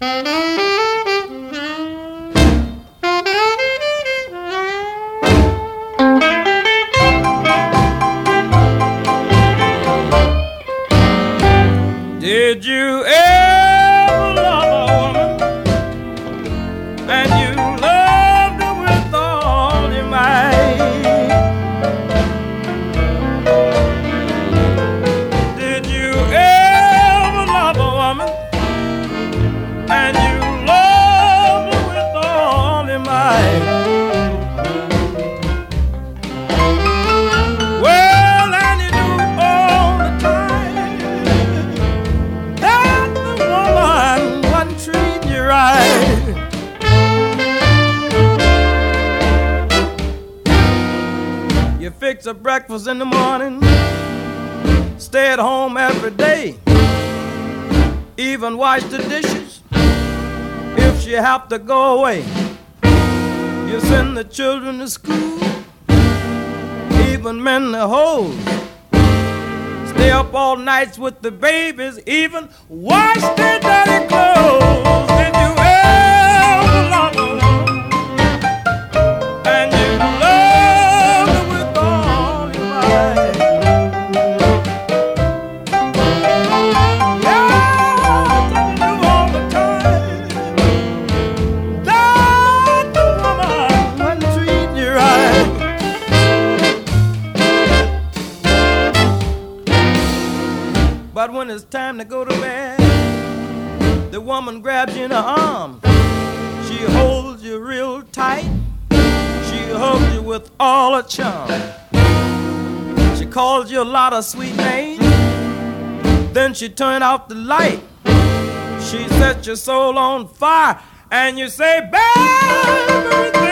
Did you ever love a woman and you loved her with all your might? Did you ever love a woman and you loved her with all your might? You fix her breakfast in the morning, stay at home every day, even wash the dishes if she have to go away. You send the children to school, even mend the hose, stay up all nights with the babies, even wash their dirty clothes. Did you ever love a woman and you loved her with all your might? Yeah, I tell you all the time that the woman wasn't treating you right. But when it's time to go to bed, the woman grabs you in her arms. She holds you real tight. She hugs you with all her charm. She calls you a lot of sweet names. Then she turns out the light. She sets your soul on fire. And you say, baby,